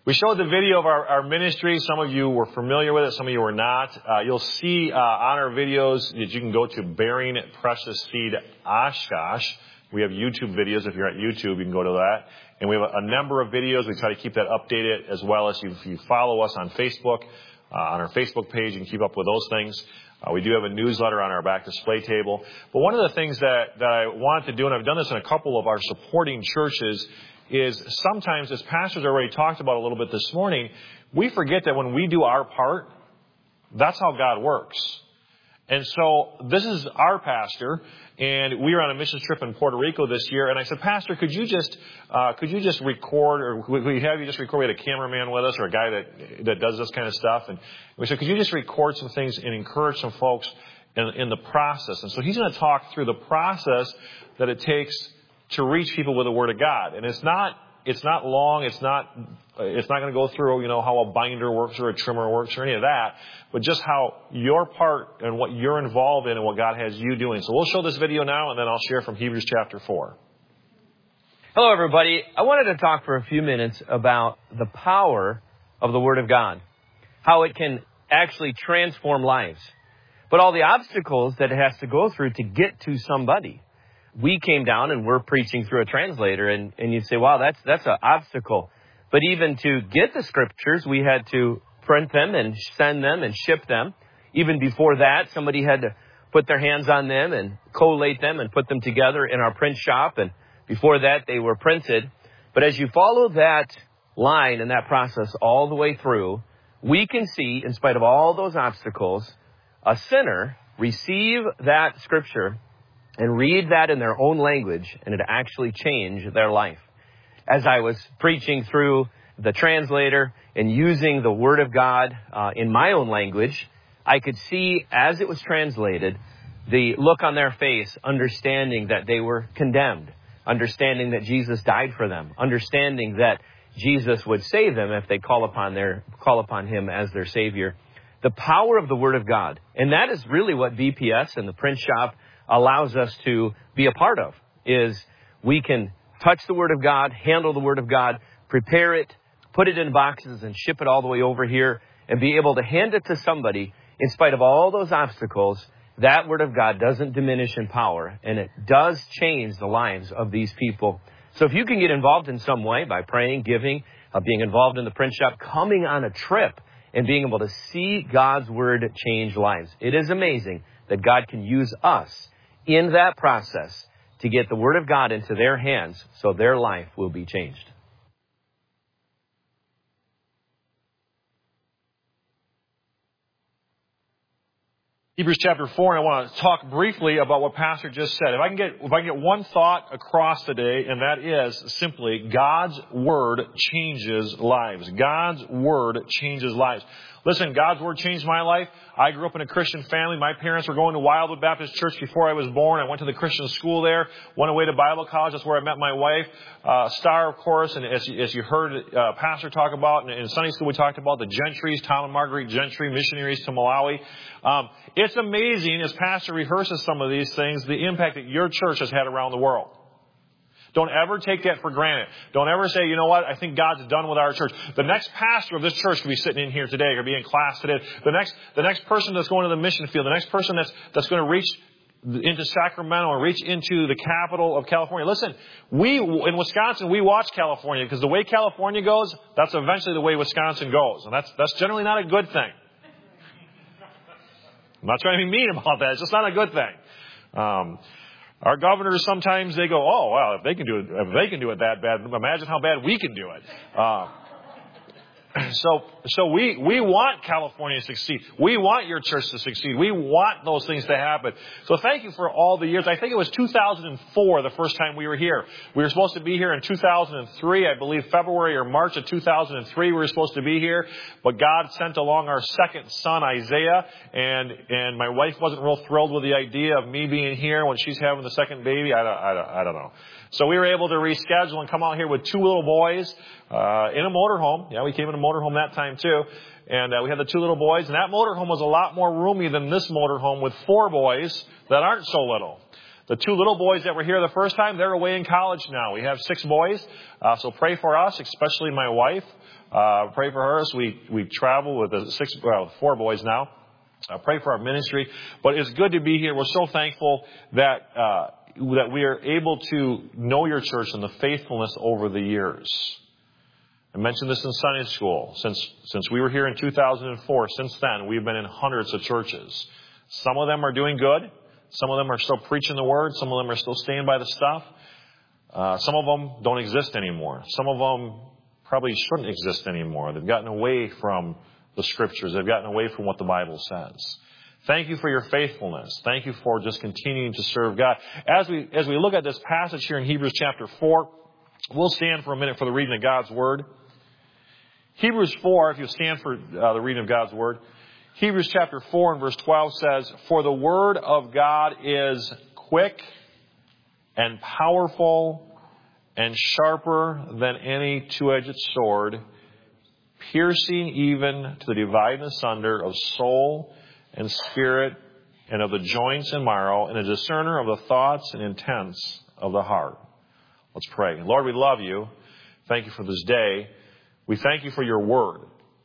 We showed the video of our ministry. Some of you were familiar with it. Some of you were not. You'll see on our videos that you can go to Bearing Precious Seed Oshkosh. We have YouTube videos. If you're at YouTube, you can go to that. And we have a number of videos. We try to keep that updated, as well as if you follow us on Facebook, on our Facebook page, you can keep up with those things. We do have a newsletter on our back display table. But one of the things that I wanted to do, and I've done this in a couple of our supporting churches, is sometimes, as pastors already talked about a little bit this morning, we forget that when we do our part, that's how God works. And so this is our pastor, and we were on a mission trip in Puerto Rico this year. And I said, Pastor, could you just record, or we have you just record? We had a cameraman with us, or a guy that does this kind of stuff. And we said, could you just record some things and encourage some folks in the process? And so he's going to talk through the process that it takes to reach people with the Word of God. And it's not long. It's not going to go through, how a binder works or a trimmer works or any of that, but just how your part and what you're involved in and what God has you doing. So we'll show this video now, and then I'll share from Hebrews chapter 4. Hello, everybody. I wanted to talk for a few minutes about the power of the Word of God, how it can actually transform lives, but all the obstacles that it has to go through to get to somebody. We came down and we're preaching through a translator, and you'd say, wow, that's an obstacle. But even to get the scriptures, we had to print them and send them and ship them. Even before that, somebody had to put their hands on them and collate them and put them together in our print shop. And before that, they were printed. But as you follow that line and that process all the way through, we can see, in spite of all those obstacles, a sinner receive that scripture and read that in their own language, and it actually changed their life. As I was preaching through the translator and using the Word of God in my own language, I could see, as it was translated, the look on their face, understanding that they were condemned, understanding that Jesus died for them, understanding that Jesus would save them if they call upon Him as their Savior. The power of the Word of God. And that is really what VPS and the print shop allows us to be a part of, is we can touch the Word of God, handle the Word of God, prepare it, put it in boxes and ship it all the way over here and be able to hand it to somebody in spite of all those obstacles. That Word of God doesn't diminish in power, and it does change the lives of these people. So if you can get involved in some way by praying, giving, being involved in the print shop, coming on a trip and being able to see God's Word change lives. It is amazing that God can use us in that process to get the Word of God into their hands so their life will be changed. Hebrews chapter 4, and I want to talk briefly about what Pastor just said. If I can get one thought across today, and that is simply God's Word changes lives. God's Word changes lives. Listen, God's Word changed my life. I grew up in a Christian family. My parents were going to Wildwood Baptist Church before I was born. I went to the Christian school there, went away to Bible college. That's where I met my wife, Star, of course. And as you heard Pastor talk about, and in Sunday school we talked about the Gentrys, Tom and Marguerite Gentry, missionaries to Malawi. It's amazing, as Pastor rehearses some of these things, the impact that your church has had around the world. Don't ever take that for granted. Don't ever say, you know what, I think God's done with our church. The next pastor of this church could be sitting in here today or be in class today. The next person that's going to the mission field, the next person that's going to reach into Sacramento or reach into the capital of California. Listen, in Wisconsin, we watch California because the way California goes, that's eventually the way Wisconsin goes. And that's generally not a good thing. I'm not trying to be mean about that. It's just not a good thing. Our governors sometimes they go, oh well, if they can do it that bad, imagine how bad we can do it. So we want California to succeed. We want your church to succeed. We want those things to happen. So thank you for all the years. I think it was 2004 the first time we were here. We were supposed to be here in 2003, I believe February or March of 2003 we were supposed to be here. But God sent along our second son, Isaiah, and my wife wasn't real thrilled with the idea of me being here when she's having the second baby. I don't know. So we were able to reschedule and come out here with two little boys in a motorhome. Yeah, we came in a motorhome that time too. And we had the two little boys. And that motorhome was a lot more roomy than this motorhome with four boys that aren't so little. The 2 little boys that were here the first time, they're away in college now. We have 6 boys. So pray for us, especially my wife. Pray for her as we travel with the 4 boys now. Pray for our ministry. But it's good to be here. We're so thankful that we are able to know your church and the faithfulness over the years. I mentioned this in Sunday school. Since we were here in 2004, since then, we've been in hundreds of churches. Some of them are doing good. Some of them are still preaching the word. Some of them are still staying by the stuff. Some of them don't exist anymore. Some of them probably shouldn't exist anymore. They've gotten away from the scriptures. They've gotten away from what the Bible says. Thank you for your faithfulness. Thank you for just continuing to serve God. As we look at this passage here in Hebrews chapter 4, we'll stand for a minute for the reading of God's Word. Hebrews 4, if you stand for the reading of God's Word. Hebrews chapter 4 and verse 12 says, "For the Word of God is quick and powerful and sharper than any two-edged sword, piercing even to the dividing asunder of soul and spirit and of the joints and marrow, and a discerner of the thoughts and intents of the heart." Let's pray. Lord, we love you. Thank you for this day. We thank you for your word.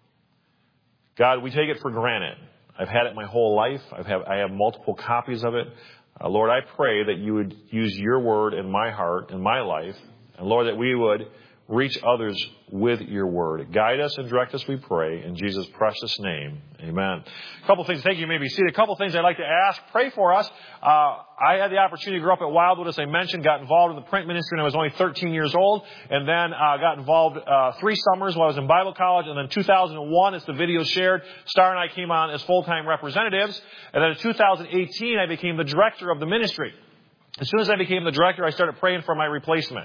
God, we take it for granted. I've had it my whole life. I have multiple copies of it. Lord, I pray that you would use your word in my heart, in my life. And Lord, that we would reach others with your word. Guide us and direct us, we pray. In Jesus' precious name, amen. A couple things. Thank you. You may be seated. A couple things I'd like to ask. Pray for us. I had the opportunity to grow up at Wildwood, as I mentioned. Got involved in the print ministry when I was only 13 years old. And then got involved 3 summers while I was in Bible college. And then 2001, as the video shared, Star and I came on as full-time representatives. And then in 2018, I became the director of the ministry. As soon as I became the director, I started praying for my replacement.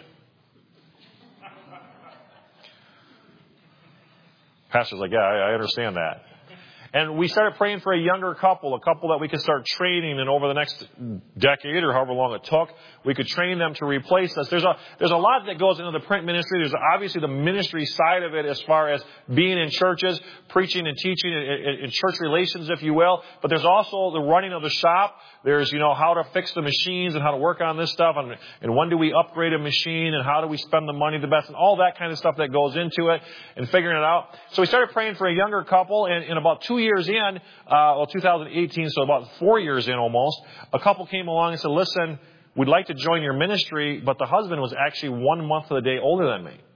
Pastor's like, yeah, I understand that. And we started praying for a younger couple, a couple that we could start training, and over the next decade or however long it took, we could train them to replace us. There's a lot that goes into the print ministry. There's obviously the ministry side of it as far as being in churches, preaching and teaching in church relations, if you will. But there's also the running of the shop. There's, how to fix the machines and how to work on this stuff, and when do we upgrade a machine, and how do we spend the money the best, and all that kind of stuff that goes into it, and figuring it out. So we started praying for a younger couple, and in about 2 years in, 2018, so about 4 years in almost, a couple came along and said, listen, we'd like to join your ministry, but the husband was actually 1 month of the day older than me.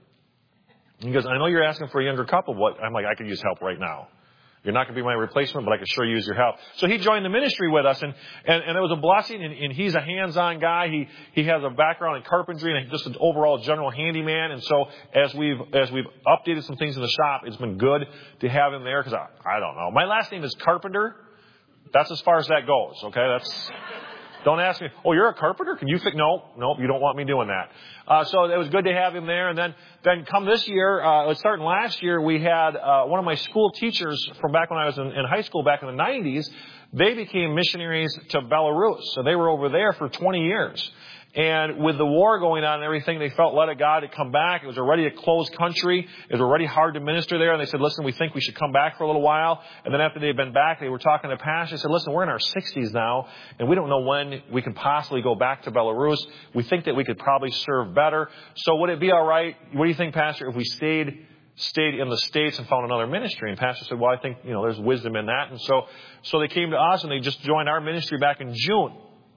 He goes, I know you're asking for a younger couple, but I'm like, I could use help right now. You're not going to be my replacement, but I could sure use your help. So he joined the ministry with us, and it was a blessing, and he's a hands-on guy. He has a background in carpentry and just an overall general handyman. And so as we've updated some things in the shop, it's been good to have him there, because I don't know. My last name is Carpenter. That's as far as that goes, okay? Don't ask me, oh, you're a carpenter? Can you fix? Nope, you don't want me doing that. So it was good to have him there. And then come this year, starting last year, we had one of my school teachers from back when I was in high school back in the 90s. They became missionaries to Belarus. So they were over there for 20 years. And with the war going on and everything, they felt led of God to come back. It was already a closed country. It was already hard to minister there. And they said, listen, we think we should come back for a little while. And then after they'd been back, they were talking to Pastor. They said, listen, we're in our 60s now, and we don't know when we can possibly go back to Belarus. We think that we could probably serve better. So would it be all right? What do you think, Pastor, if we stayed in the States and found another ministry? And Pastor said, well, I think, there's wisdom in that. And so they came to us, and they just joined our ministry back in June.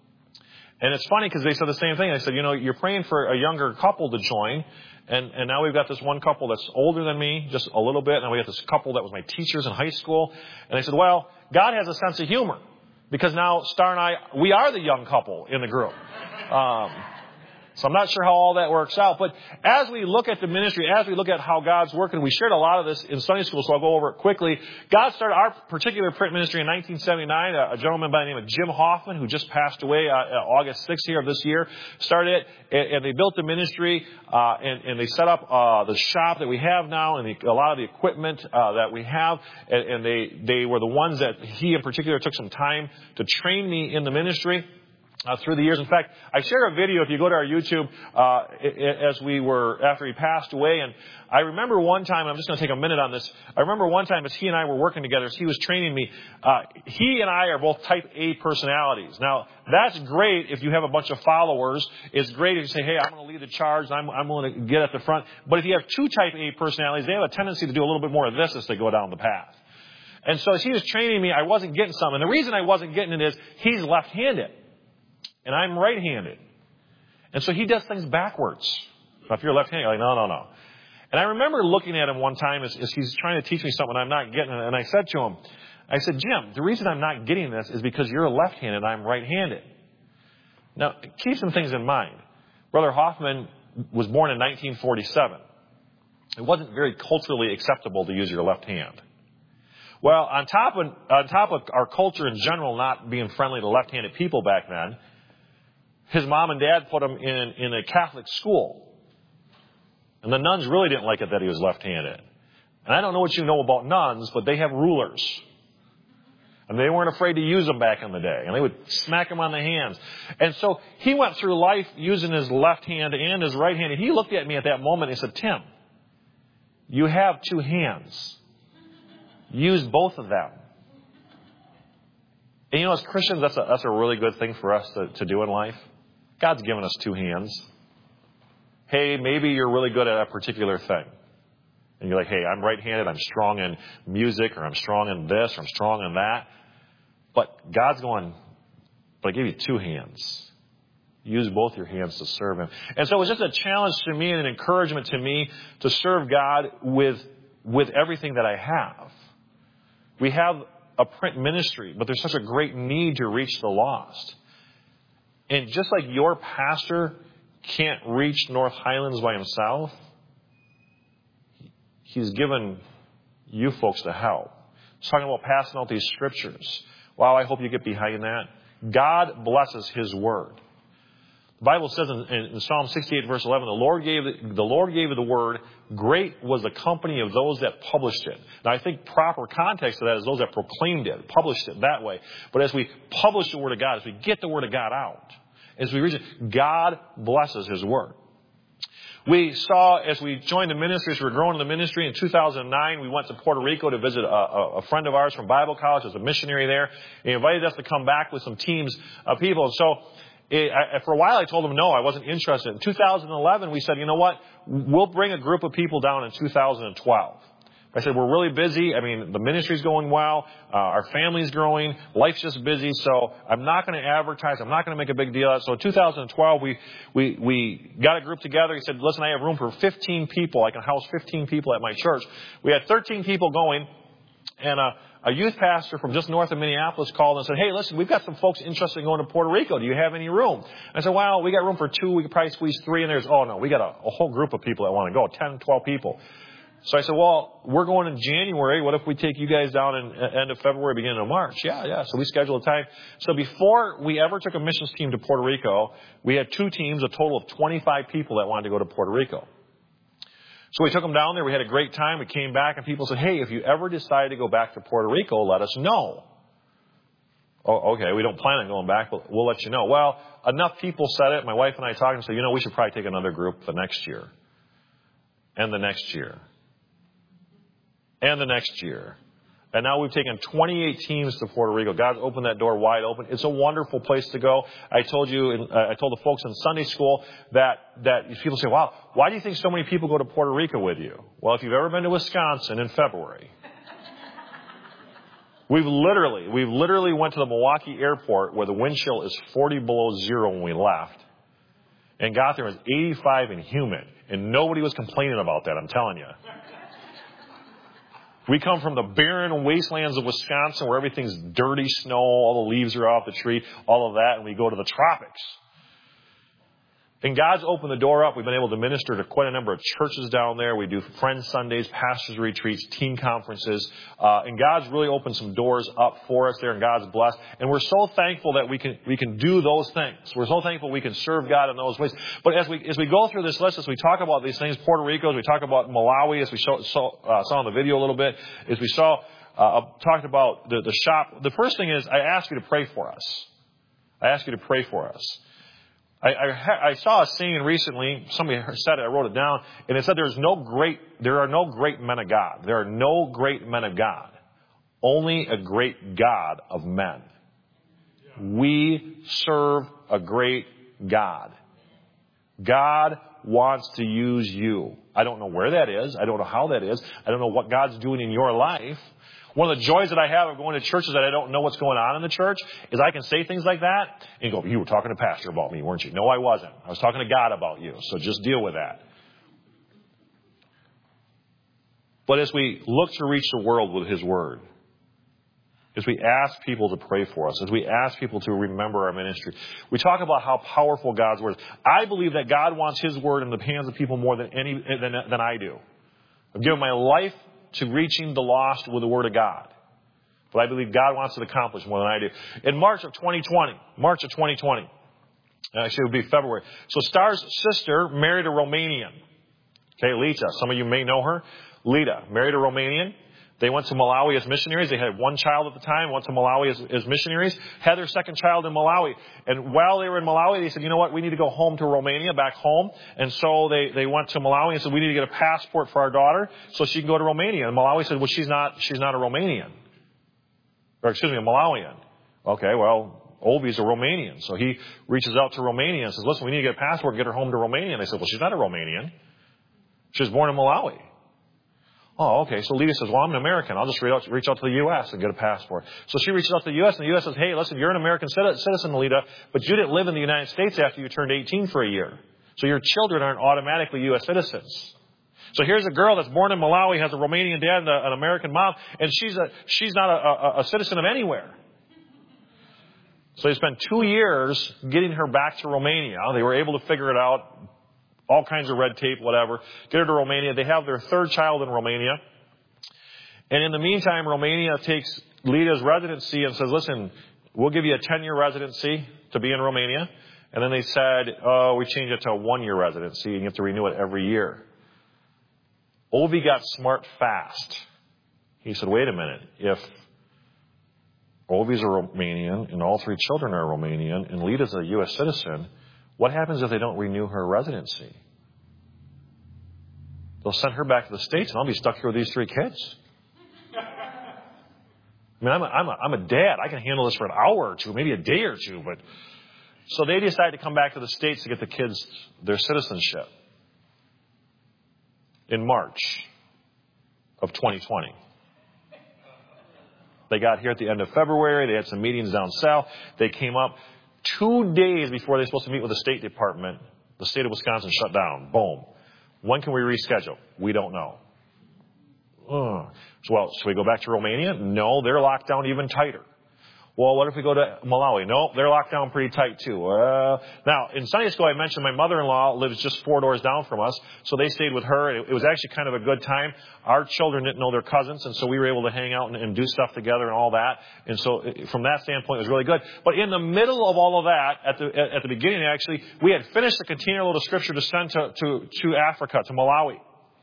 And it's funny because they said the same thing. They said, you're praying for a younger couple to join. And now we've got this one couple that's older than me, just a little bit. And we got this couple that was my teachers in high school. And they said, well, God has a sense of humor, because now Star and I, we are the young couple in the group. So I'm not sure how all that works out. But as we look at the ministry, as we look at how God's working, we shared a lot of this in Sunday school, so I'll go over it quickly. God started our particular print ministry in 1979. A gentleman by the name of Jim Hoffman, who just passed away August 6th here of this year, started it, and they built the ministry, and they set up the shop that we have now, and a lot of the equipment that we have. And they were the ones that he in particular took some time to train me in the ministry. through the years. In fact, I share a video if you go to our YouTube after he passed away. And I remember one time, I'm just going to take a minute on this. I remember one time as he and I were working together, as he was training me, he and I are both type A personalities. Now, that's great if you have a bunch of followers. It's great if you say, hey, I'm going to lead the charge. I'm going to get at the front. But if you have two type A personalities, they have a tendency to do a little bit more of this as they go down the path. And so as he was training me, I wasn't getting some. And the reason I wasn't getting it is he's left-handed. And I'm right-handed. And so he does things backwards. So if you're left-handed, you're like, no. And I remember looking at him one time as he's trying to teach me something I'm not getting. And I said to him, Jim, the reason I'm not getting this is because you're left-handed and I'm right-handed. Now, keep some things in mind. Brother Hoffman was born in 1947. It wasn't very culturally acceptable to use your left hand. Well, on top of our culture in general not being friendly to left-handed people back then, his mom and dad put him in a Catholic school. And the nuns really didn't like it that he was left-handed. And I don't know what you know about nuns, but they have rulers. And they weren't afraid to use them back in the day. And they would smack him on the hands. And so he went through life using his left hand and his right hand. And he looked at me at that moment and he said, Tim, you have two hands. Use both of them. And you know, as Christians, that's a really good thing for us to do in life. God's given us two hands. Hey, maybe you're really good at a particular thing. And you're like, hey, I'm right-handed, I'm strong in music, or I'm strong in this, or I'm strong in that. But God's going, but I gave you two hands. Use both your hands to serve Him. And so it was just a challenge to me and an encouragement to me to serve God with everything that I have. We have a print ministry, but there's such a great need to reach the lost. And just like your pastor can't reach North Highlands by himself, he's given you folks to help. He's talking about passing out these scriptures. Wow, I hope you get behind that. God blesses His word. The Bible says in Psalm 68, verse 11, the Lord gave the word. Great was the company of those that published it. Now, I think proper context of that is those that proclaimed it, published it that way. But as we publish the Word of God, as we get the Word of God out, as we reach it, God blesses His Word. We saw, as we joined the ministry, as we were growing in the ministry, in 2009, we went to Puerto Rico to visit a friend of ours from Bible College. There's a missionary there. He invited us to come back with some teams of people. And so, for a while, I told him no, I wasn't interested. In 2011, we said, you know what? We'll bring a group of people down in 2012. I said, we're really busy. I mean, the ministry's going well. Our family's growing. Life's just busy. So I'm not going to advertise. I'm not going to make a big deal out of it. So in 2012, we got a group together. He said, listen, I have room for 15 people. I can house 15 people at my church. We had 13 people going. And a youth pastor from just north of Minneapolis called and said, hey, listen, we've got some folks interested in going to Puerto Rico. Do you have any room? I said, well, we got room for 2. We could probably squeeze 3. And we got a whole group of people that want to go, 10, 12 people. So I said, well, we're going in January. What if we take you guys down in end of February, beginning of March? Yeah. So we scheduled a time. So before we ever took a missions team to Puerto Rico, we had 2 teams, a total of 25 people that wanted to go to Puerto Rico. So we took them down there. We had a great time. We came back and people said, hey, if you ever decide to go back to Puerto Rico, let us know. Oh, okay. We don't plan on going back, but we'll let you know. Well, enough people said it. My wife and I talked and said, we should probably take another group the next year. And the next year. And the next year. And now we've taken 28 teams to Puerto Rico. God's opened that door wide open. It's a wonderful place to go. I told the folks in Sunday school that people say, wow, why do you think so many people go to Puerto Rico with you? Well, if you've ever been to Wisconsin in February, we've literally went to the Milwaukee airport where the wind chill is 40 below zero when we left. And got there, it was 85 and humid. And nobody was complaining about that, I'm telling you. We come from the barren wastelands of Wisconsin where everything's dirty snow, all the leaves are off the tree, all of that, and we go to the tropics. And God's opened the door up. We've been able to minister to quite a number of churches down there. We do Friends Sundays, Pastors Retreats, teen conferences. And God's really opened some doors up for us there, and God's blessed. And we're so thankful that we can do those things. We're so thankful we can serve God in those ways. But as we go through this list, as we talk about these things, Puerto Rico, as we talk about Malawi, as we saw in the video a little bit, as we talked about the shop, the first thing is I ask you to pray for us. I ask you to pray for us. I saw a saying recently, somebody said it, I wrote it down, and it said there are no great men of God. There are no great men of God. Only a great God of men. We serve a great God. God wants to use you. I don't know where that is. I don't know how that is. I don't know what God's doing in your life. One of the joys that I have of going to churches that I don't know what's going on in the church is I can say things like that and go, you were talking to Pastor about me, weren't you? No, I wasn't. I was talking to God about you. So just deal with that. But as we look to reach the world with His Word, as we ask people to pray for us, as we ask people to remember our ministry, we talk about how powerful God's Word is. I believe that God wants His Word in the hands of people more than I do. I've given my life to reaching the lost with the Word of God. But I believe God wants it accomplished more than I do. In March of 2020, actually it would be February. So Star's sister married a Romanian. Okay, Lita. Some of you may know her. Lita married a Romanian. They went to Malawi as missionaries. They had one child at the time, went to Malawi as missionaries, had their second child in Malawi. And while they were in Malawi, they said, you know what, we need to go home to Romania, back home. And so they went to Malawi and said, we need to get a passport for our daughter so she can go to Romania. And Malawi said, well, she's not a Romanian. Or excuse me, a Malawian. Okay, well, Ovi's a Romanian. So he reaches out to Romania and says, listen, we need to get a passport and get her home to Romania. And they said, well, she's not a Romanian. She was born in Malawi. Oh, okay. So Lita says, well, I'm an American. I'll just reach out to the U.S. and get a passport. So she reaches out to the U.S. and the U.S. says, hey, listen, you're an American citizen, Lita, but you didn't live in the United States after you turned 18 for a year. So your children aren't automatically U.S. citizens. So here's a girl that's born in Malawi, has a Romanian dad and an American mom, and she's not a citizen of anywhere. So they spent 2 years getting her back to Romania. They were able to figure it out. All kinds of red tape, whatever. Get her to Romania. They have their third child in Romania. And in the meantime, Romania takes Lita's residency and says, listen, we'll give you a 10-year residency to be in Romania. And then they said, oh, we changed it to a 1-year residency, and you have to renew it every year. Ovi got smart fast. He said, wait a minute. If Ovi's a Romanian and all 3 children are Romanian and Lita's a U.S. citizen, what happens if they don't renew her residency? They'll send her back to the States, and I'll be stuck here with these 3 kids. I mean, I'm a dad. I can handle this for an hour or 2, maybe a day or 2. But so they decided to come back to the States to get the kids their citizenship in March of 2020. They got here at the end of February. They had some meetings down south. They came up. 2 days before they were supposed to meet with the State Department, the state of Wisconsin shut down. Boom. When can we reschedule? We don't know. Well, should we go back to Romania? No, they're locked down even tighter. Well, what if we go to Malawi? No, they're locked down pretty tight too. Now, in Sunday school, I mentioned my mother-in-law lives just 4 doors down from us, so they stayed with her. It was actually kind of a good time. Our children didn't know their cousins, and so we were able to hang out and do stuff together and all that. And so from that standpoint, it was really good. But in the middle of all of that, at the beginning, actually, we had finished the container load of Scripture to send to Africa, to Malawi.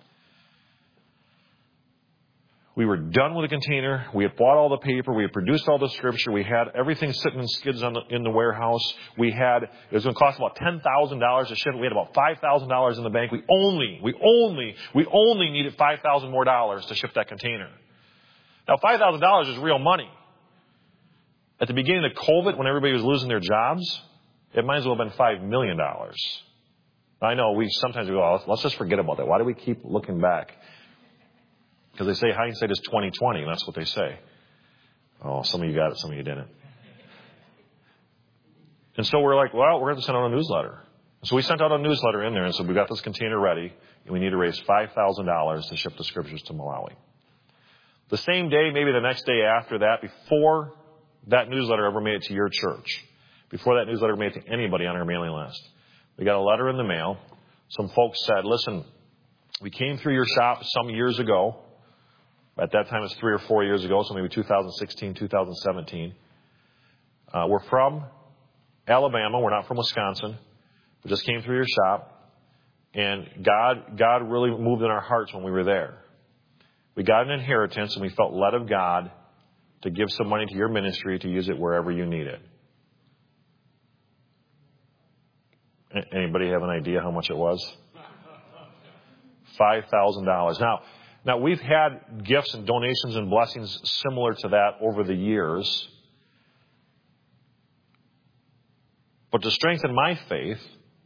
We were done with the container. We had bought all the paper. We had produced all the Scripture. We had everything sitting in skids in the warehouse. It was going to cost about $10,000 to ship it. We had about $5,000 in the bank. We only needed $5,000 more to ship that container. Now, $5,000 is real money. At the beginning of COVID, when everybody was losing their jobs, it might as well have been $5 million. I know sometimes we go, oh, let's just forget about that. Why do we keep looking back? Because they say hindsight is 20/20, and that's what they say. Oh, some of you got it, some of you didn't. And so we're like, well, we're going to send out a newsletter. So we sent out a newsletter in there and said, we've got this container ready, and we need to raise $5,000 to ship the Scriptures to Malawi. The same day, maybe the next day after that, before that newsletter ever made it to your church, before that newsletter made it to anybody on our mailing list, we got a letter in the mail. Some folks said, listen, we came through your shop some years ago. At that time, it was 3 or 4 years ago, so maybe 2016, 2017. We're from Alabama. We're not from Wisconsin. We just came through your shop. And God really moved in our hearts when we were there. We got an inheritance, and we felt led of God to give some money to your ministry to use it wherever you need it. Anybody have an idea how much it was? $5,000. Now we've had gifts and donations and blessings similar to that over the years. But to strengthen my faith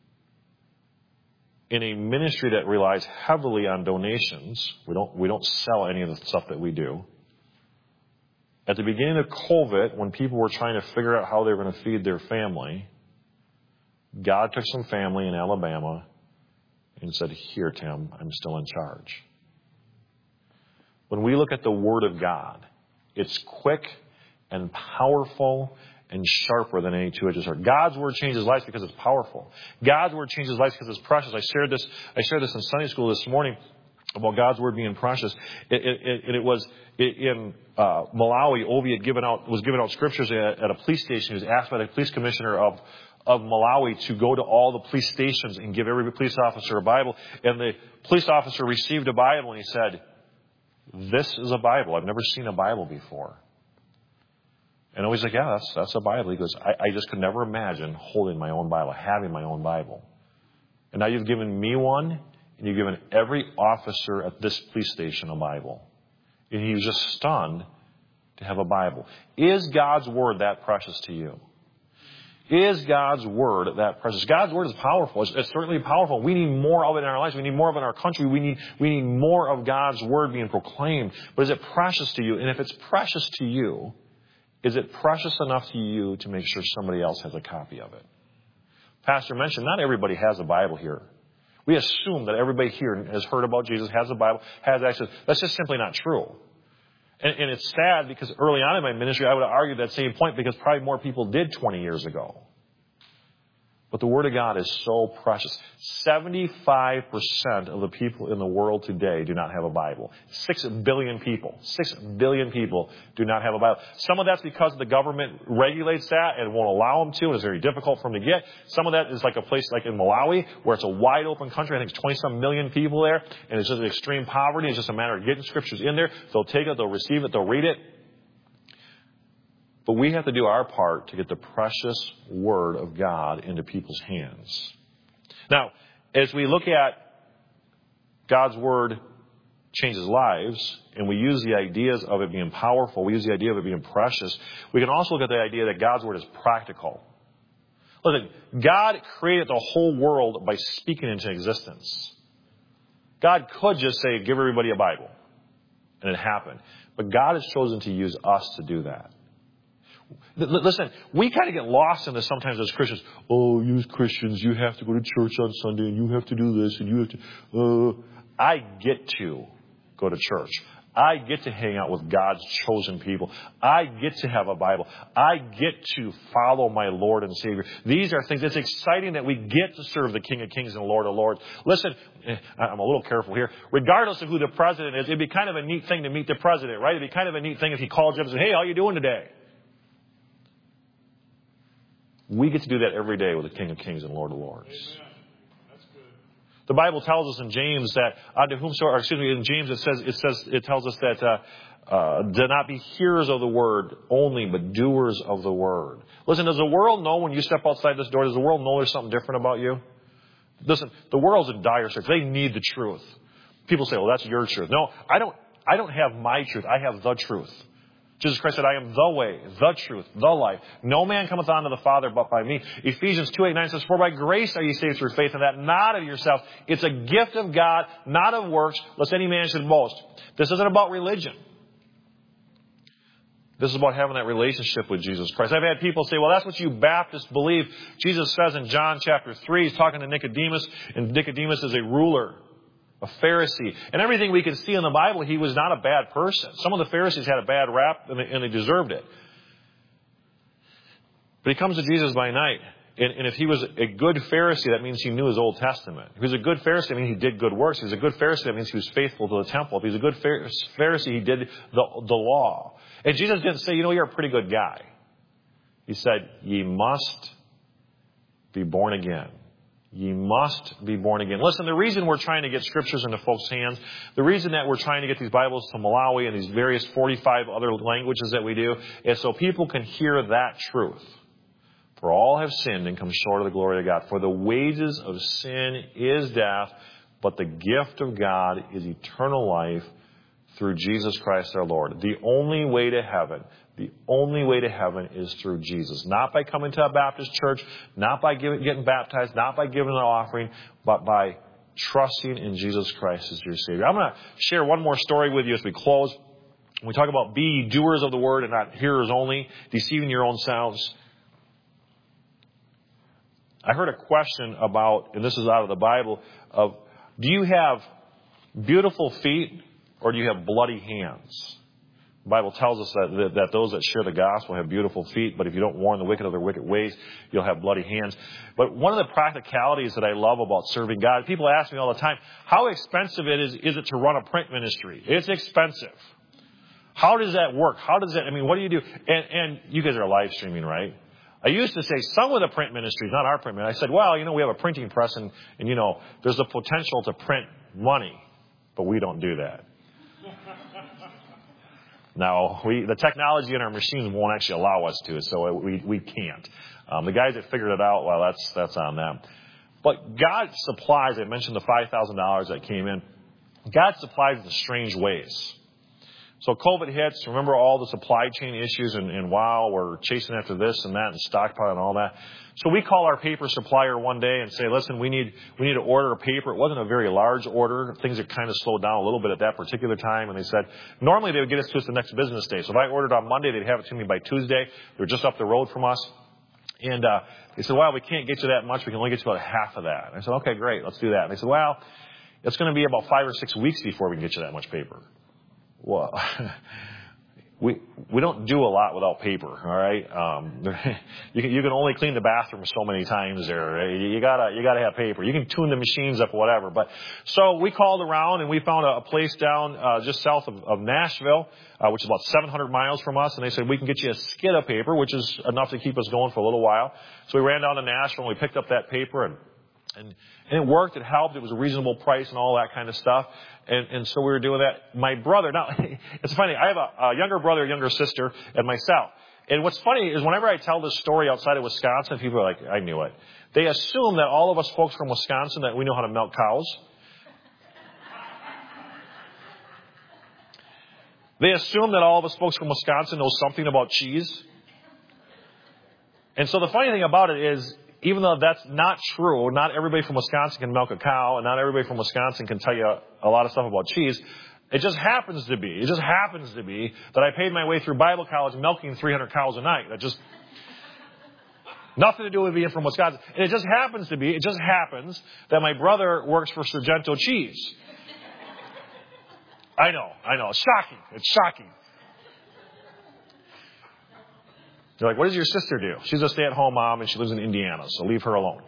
in a ministry that relies heavily on donations, we don't sell any of the stuff that we do. At the beginning of COVID, when people were trying to figure out how they were going to feed their family, God took some family in Alabama and said, "Here, Tim, I'm still in charge." When we look at the Word of God, it's quick and powerful and sharper than any two-edged sword. God's Word changes lives because it's powerful. God's Word changes lives because it's precious. I shared this in Sunday school this morning about God's Word being precious. It was in Malawi. Ovi was giving out scriptures at a police station. He was asked by the police commissioner of Malawi to go to all the police stations and give every police officer a Bible. And the police officer received a Bible and he said, "This is a Bible. I've never seen a Bible before." And Ovi's like, "Yeah, that's a Bible." He goes, I just could never imagine holding my own Bible, having my own Bible. And now you've given me one, and you've given every officer at this police station a Bible. And he was just stunned to have a Bible. Is God's Word that precious to you? Is God's Word that precious? God's Word is powerful. It's certainly powerful. We need more of it in our lives. We need more of it in our country. We need more of God's Word being proclaimed. But is it precious to you? And if it's precious to you, is it precious enough to you to make sure somebody else has a copy of it? Pastor mentioned not everybody has a Bible here. We assume that everybody here has heard about Jesus, has a Bible, has access. That's just simply not true. And it's sad because early on in my ministry, I would have argued that same point because probably more people did 20 years ago. But the Word of God is so precious. 75% of the people in the world today do not have a Bible. 6 billion people do not have a Bible. Some of that's because the government regulates that and won't allow them to, and it's very difficult for them to get. Some of that is like a place like in Malawi, where it's a wide open country. I think it's 20-some million people there, and it's just extreme poverty. It's just a matter of getting scriptures in there. They'll take it, they'll receive it, they'll read it. But we have to do our part to get the precious Word of God into people's hands. Now, as we look at God's Word changes lives, and we use the ideas of it being powerful, we use the idea of it being precious, we can also look at the idea that God's Word is practical. Listen, God created the whole world by speaking into existence. God could just say, "Give everybody a Bible," and it happened. But God has chosen to use us to do that. Listen, we kind of get lost in this sometimes as Christians. "Oh, you as Christians, you have to go to church on Sunday, and you have to do this, and you have to..." I get to go to church. I get to hang out with God's chosen people. I get to have a Bible. I get to follow my Lord and Savior. These are things. It's exciting that we get to serve the King of Kings and Lord of Lords. Listen, I'm a little careful here. Regardless of who the president is, it'd be kind of a neat thing to meet the president, right? It'd be kind of a neat thing if he called you up and said, "Hey, how you doing today?" We get to do that every day with the King of Kings and Lord of Lords. Amen. That's good. The Bible tells us in James that it tells us that do not be hearers of the word only, but doers of the word. Listen, does the world know when you step outside this door? Does the world know there's something different about you? Listen, the world's in dire straits. They need the truth. People say, "Well, that's your truth." No, I don't have my truth. I have the truth. Jesus Christ said, "I am the way, the truth, the life. No man cometh unto the Father but by me." Ephesians 2:8-9 says, "For by grace are ye saved through faith, and that not of yourselves. It's a gift of God, not of works, lest any man should boast." This isn't about religion. This is about having that relationship with Jesus Christ. I've had people say, "Well, that's what you Baptists believe." Jesus says in John chapter 3, he's talking to Nicodemus, and Nicodemus is a ruler, a Pharisee. And everything we can see in the Bible, he was not a bad person. Some of the Pharisees had a bad rap, and they deserved it. But he comes to Jesus by night. And if he was a good Pharisee, that means he knew his Old Testament. If he was a good Pharisee, that means he did good works. If he was a good Pharisee, that means he was faithful to the temple. If he was a good Pharisee, he did the law. And Jesus didn't say, "You're a pretty good guy." He said, "Ye must be born again. Ye must be born again." Listen, the reason we're trying to get scriptures into folks' hands, the reason that we're trying to get these Bibles to Malawi and these various 45 other languages that we do, is so people can hear that truth. For all have sinned and come short of the glory of God. For the wages of sin is death, but the gift of God is eternal life through Jesus Christ our Lord. The only way to heaven is through Jesus. Not by coming to a Baptist church, not by getting baptized, not by giving an offering, but by trusting in Jesus Christ as your Savior. I'm going to share one more story with you as we close. When we talk about be doers of the word and not hearers only, deceiving your own selves. I heard a question about, and this is out of the Bible, of do you have beautiful feet or do you have bloody hands? The Bible tells us that those that share the gospel have beautiful feet, but if you don't warn the wicked of their wicked ways, you'll have bloody hands. But one of the practicalities that I love about serving God, people ask me all the time, how expensive is it to run a print ministry? It's expensive. How does that work? What do you do? And you guys are live streaming, right? I used to say some of the print ministries, not our print ministry. I said, well, we have a printing press and there's the potential to print money, but we don't do that. Now, the technology in our machines won't actually allow us to, so we can't. The guys that figured it out, well, that's on them. But God supplies, I mentioned the $5,000 that came in. God supplies in strange ways. So COVID hits, remember all the supply chain issues and wow, we're chasing after this and that and stockpile and all that. So we call our paper supplier one day and say, listen, we need to order a paper. It wasn't a very large order. Things had kind of slowed down a little bit at that particular time. And they said, normally they would get it to us the next business day. So if I ordered on Monday, they'd have it to me by Tuesday. They're just up the road from us. And they said, well, we can't get you that much. We can only get you about half of that. And I said, okay, great. Let's do that. And they said, well, it's going to be about 5 or 6 weeks before we can get you that much paper. Well, we don't do a lot without paper, all right? You can only clean the bathroom so many times there. You gotta have paper. You can tune the machines up, whatever. But so we called around and we found a place down just south of Nashville, which is about 700 miles from us. And they said we can get you a skid of paper, which is enough to keep us going for a little while. So we ran down to Nashville and we picked up that paper and it worked, it helped, it was a reasonable price and all that kind of stuff. And so we were doing that. My brother, now, it's funny, I have a younger brother, a younger sister, and myself. And what's funny is whenever I tell this story outside of Wisconsin, people are like, I knew it. They assume that all of us folks from Wisconsin, that we know how to milk cows. They assume that all of us folks from Wisconsin know something about cheese. And so the funny thing about it is, even though that's not true, not everybody from Wisconsin can milk a cow, and not everybody from Wisconsin can tell you a lot of stuff about cheese. It just happens to be that I paid my way through Bible college milking 300 cows a night. That just nothing to do with being from Wisconsin. And it just happens that my brother works for Sargento Cheese. I know. It's shocking. They're like, what does your sister do? She's a stay-at-home mom, and she lives in Indiana, so leave her alone.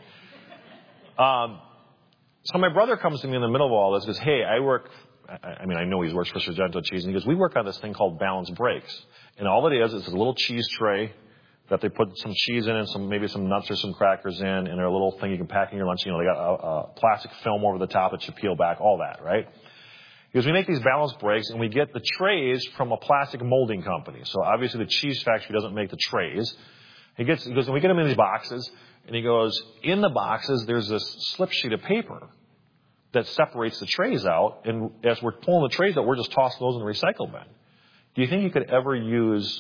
So my brother comes to me in the middle of all this and goes, hey, I know he works for Sargento Cheese, and he goes, we work on this thing called Balance Breaks. And all it is a little cheese tray that they put some cheese in and maybe some nuts or some crackers in, and they're a little thing you can pack in your lunch. They got a plastic film over the top that you peel back, all that, right? Because we make these balance breaks and we get the trays from a plastic molding company. So obviously the cheese factory doesn't make the trays. He goes, and we get them in these boxes, and he goes, in the boxes there's this slip sheet of paper that separates the trays out, and as we're pulling the trays out, we're just tossing those in the recycle bin. Do you think you could ever use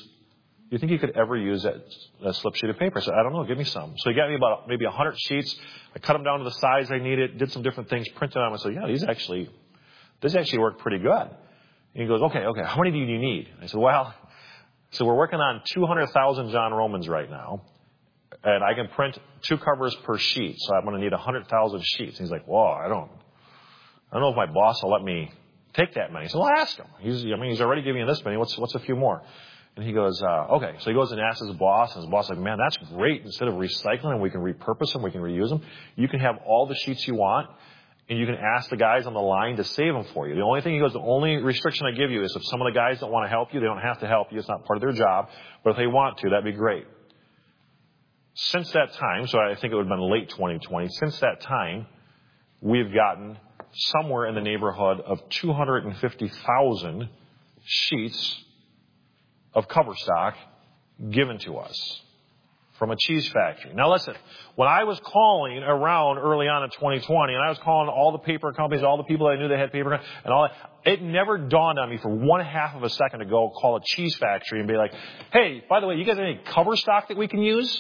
that slip sheet of paper? So I don't know, give me some. So he got me about maybe 100 sheets. I cut them down to the size I needed, did some different things, printed them. I said, yeah, this actually worked pretty good. And he goes, okay, how many do you need? I said, well, so we're working on 200,000 John Romans right now, and I can print 2 covers per sheet, so I'm going to need 100,000 sheets. And he's like, whoa, I don't know if my boss will let me take that many. So I'll ask him. He's already giving me this many. What's a few more? And he goes, okay. So he goes and asks his boss, and his boss is like, man, that's great. Instead of recycling them, we can repurpose them, we can reuse them. You can have all the sheets you want, and you can ask the guys on the line to save them for you. The only restriction I give you is if some of the guys don't want to help you, they don't have to help you. It's not part of their job. But if they want to, that'd be great. Since that time, so I think it would have been late 2020, since that time, we've gotten somewhere in the neighborhood of 250,000 sheets of cover stock given to us from a cheese factory. Now listen, when I was calling around early on in 2020, and I was calling all the paper companies, all the people I knew that had paper, and all that, it never dawned on me for 1/2 of a second to go call a cheese factory and be like, hey, by the way, you guys have any cover stock that we can use?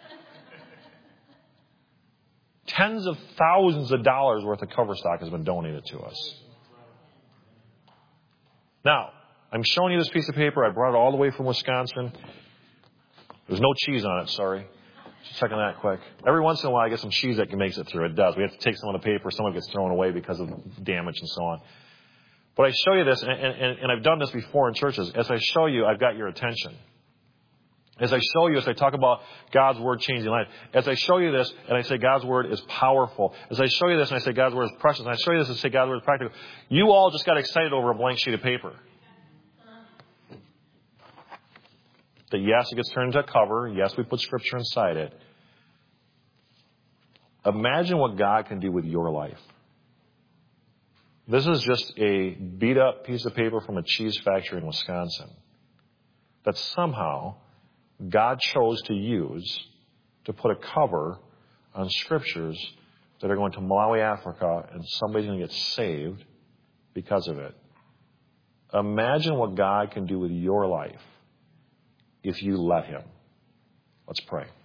Tens of thousands of dollars worth of cover stock has been donated to us. Now, I'm showing you this piece of paper. I brought it all the way from Wisconsin. There's no cheese on it, sorry. Just checking that quick. Every once in a while I get some cheese that makes it through. It does. We have to take some of the paper. Some of it gets thrown away because of damage and so on. But I show you this, and I've done this before in churches. As I show you, I've got your attention. As I show you, as I talk about God's Word changing life, as I show you this, and I say God's Word is powerful, as I show you this, and I say God's Word is precious, and I show you this and say God's Word is practical, you all just got excited over a blank sheet of paper. That yes, it gets turned into a cover. Yes, we put Scripture inside it. Imagine what God can do with your life. This is just a beat-up piece of paper from a cheese factory in Wisconsin that somehow God chose to use to put a cover on Scriptures that are going to Malawi, Africa, and somebody's going to get saved because of it. Imagine what God can do with your life if you let Him. Let's pray.